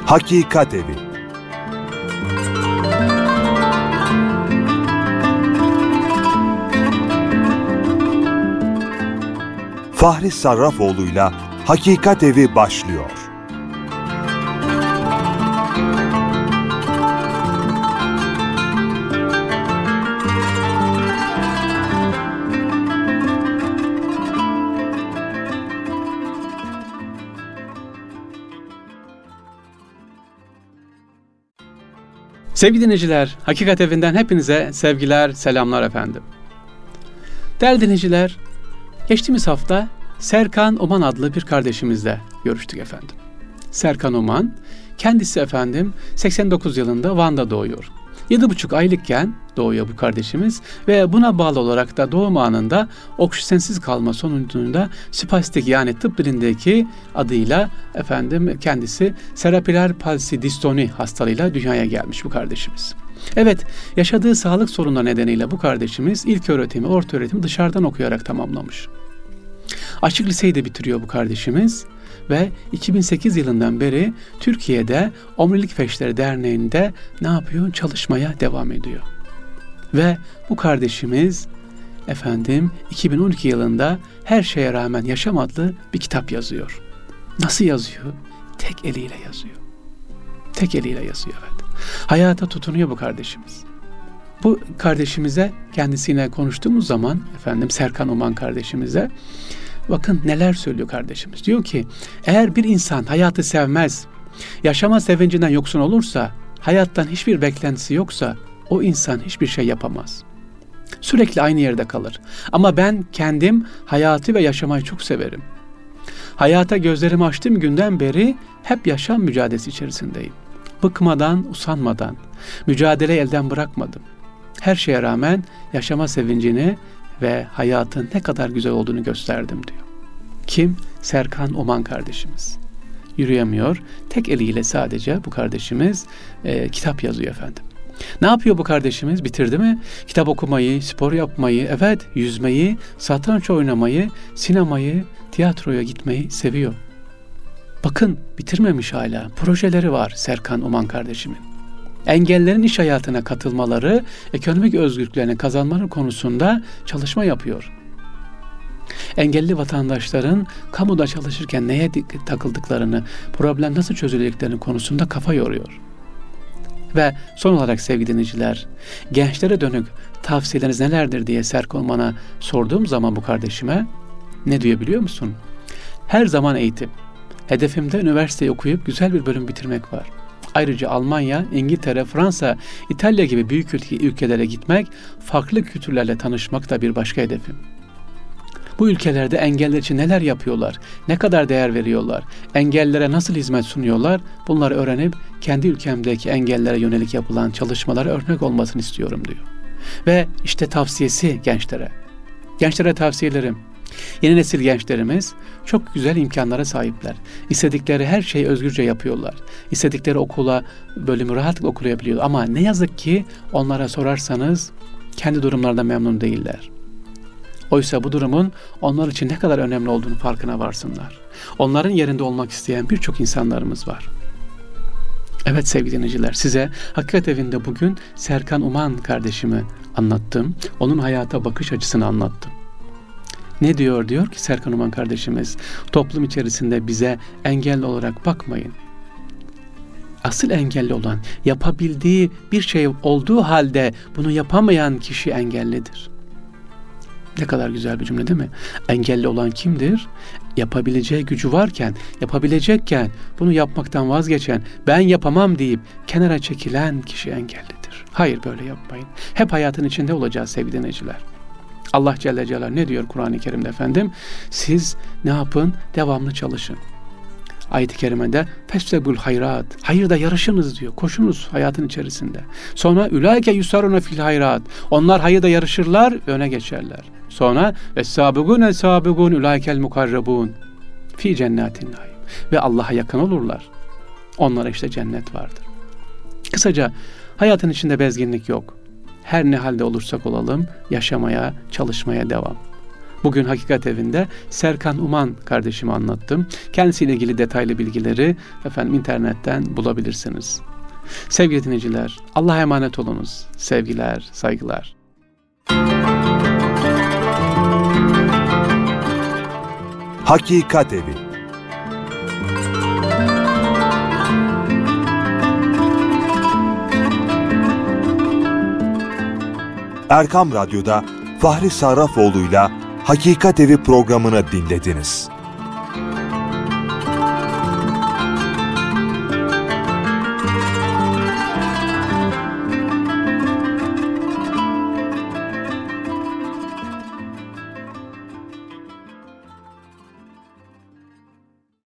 Hakikat Evi. Fahri Sarrafoğlu'yla Hakikat Evi başlıyor. Sevgili dinleyiciler, Hakikat Evi'nden hepinize sevgiler, selamlar efendim. Değerli dinleyiciler, geçtiğimiz hafta Serkan Oman adlı bir kardeşimizle görüştük efendim. Serkan Oman, kendisi efendim 89 yılında Van'da doğuyor. 7,5 aylıkken doğuyor bu kardeşimiz ve buna bağlı olarak da doğum anında oksijensiz kalma sonucunda spastik, yani tıp dilindeki adıyla efendim kendisi serebral palsi distoni hastalığıyla dünyaya gelmiş bu kardeşimiz. Evet, yaşadığı sağlık sorunları nedeniyle bu kardeşimiz ilk öğretimi, orta öğretimi dışarıdan okuyarak tamamlamış. Açık liseyi de bitiriyor bu kardeşimiz ve 2008 yılından beri Türkiye'de Omurilik Felçleri Derneği'nde ne yapıyor? Çalışmaya devam ediyor. Ve bu kardeşimiz efendim 2012 yılında Her Şeye Rağmen Yaşam adlı bir kitap yazıyor. Nasıl yazıyor? Tek eliyle yazıyor. Tek eliyle yazıyor, evet. Hayata tutunuyor bu kardeşimiz. Bu kardeşimize, kendisiyle konuştuğumuz zaman efendim Serkan Oman kardeşimize, bakın neler söylüyor kardeşimiz. Diyor ki, eğer bir insan hayatı sevmez, yaşama sevincinden yoksun olursa, hayattan hiçbir beklentisi yoksa o insan hiçbir şey yapamaz. Sürekli aynı yerde kalır. Ama ben kendim hayatı ve yaşamayı çok severim. Hayata gözlerimi açtığım günden beri hep yaşam mücadelesi içerisindeyim. Bıkmadan, usanmadan, mücadeleyi elden bırakmadım. Her şeye rağmen yaşama sevincini ve hayatın ne kadar güzel olduğunu gösterdim diyor. Kim? Serkan Oman kardeşimiz. Yürüyemiyor. Tek eliyle sadece bu kardeşimiz kitap yazıyor efendim. Ne yapıyor bu kardeşimiz? Bitirdi mi? Kitap okumayı, spor yapmayı, evet yüzmeyi, satranç oynamayı, sinemayı, tiyatroya gitmeyi seviyor. Bakın bitirmemiş hala. Projeleri var Serkan Oman kardeşimin. Engellerin iş hayatına katılmaları, ekonomik özgürlüklerini kazanmaları konusunda çalışma yapıyor. Engelli vatandaşların kamuda çalışırken neye takıldıklarını, problem nasıl çözüleceklerini konusunda kafa yoruyor. Ve son olarak sevgili dinleyiciler, gençlere dönük tavsiyeleriniz nelerdir diye Serkan Oman'a sorduğum zaman bu kardeşime ne diyor biliyor musun? Her zaman eğitim. Hedefimde üniversiteyi okuyup güzel bir bölüm bitirmek var. Ayrıca Almanya, İngiltere, Fransa, İtalya gibi büyük ülkelere gitmek, farklı kültürlerle tanışmak da bir başka hedefim. Bu ülkelerde engeller için neler yapıyorlar, ne kadar değer veriyorlar, engellilere nasıl hizmet sunuyorlar, bunları öğrenip kendi ülkemdeki engellere yönelik yapılan çalışmalara örnek olmasını istiyorum diyor. Ve işte tavsiyesi gençlere. Gençlere tavsiyelerim. Yeni nesil gençlerimiz çok güzel imkanlara sahipler. İstedikleri her şeyi özgürce yapıyorlar. İstedikleri okula, bölümü rahatlıkla okuyabiliyorlar. Ama ne yazık ki onlara sorarsanız kendi durumlarından memnun değiller. Oysa bu durumun onlar için ne kadar önemli olduğunu farkına varsınlar. Onların yerinde olmak isteyen birçok insanlarımız var. Evet sevgili dinleyiciler, size Hakikat Evi'nde bugün Serkan Oman kardeşimi anlattım. Onun hayata bakış açısını anlattım. Ne diyor? Diyor ki Serkan Oman kardeşimiz, toplum içerisinde bize engelli olarak bakmayın. Asıl engelli olan, yapabildiği bir şey olduğu halde bunu yapamayan kişi engellidir. Ne kadar güzel bir cümle değil mi? Engelli olan kimdir? Yapabileceği gücü varken, yapabilecekken bunu yapmaktan vazgeçen, ben yapamam deyip kenara çekilen kişi engellidir. Hayır, böyle yapmayın. Hep hayatın içinde olacağız sevgili dinleyiciler. Allah Celle Celaluhu ne diyor Kur'an-ı Kerim'de efendim? Siz ne yapın? Devamlı çalışın. Ayet-i Kerime'de fesbegul hayrat. Hayırda yarışınız diyor. Koşunuz hayatın içerisinde. Sonra ulaike yusaruna fil hayrat. Onlar hayırda yarışırlar ve öne geçerler. Sonra es-sabigun es-sabigun ulaikel mukarrabun fi cennetin naim. Ve Allah'a yakın olurlar. Onlara işte cennet vardır. Kısaca hayatın içinde bezginlik yok. Her ne halde olursak olalım yaşamaya, çalışmaya devam. Bugün Hakikat Evi'nde Serkan Uman kardeşimi anlattım. Kendisiyle ilgili detaylı bilgileri internetten bulabilirsiniz. Sevgili dinleyiciler, Allah'a emanet olunuz. Sevgiler, saygılar. Hakikat Evi. Erkam Radyo'da Fahri Sarrafoğlu'yla Hakikat Evi programını dinlediniz.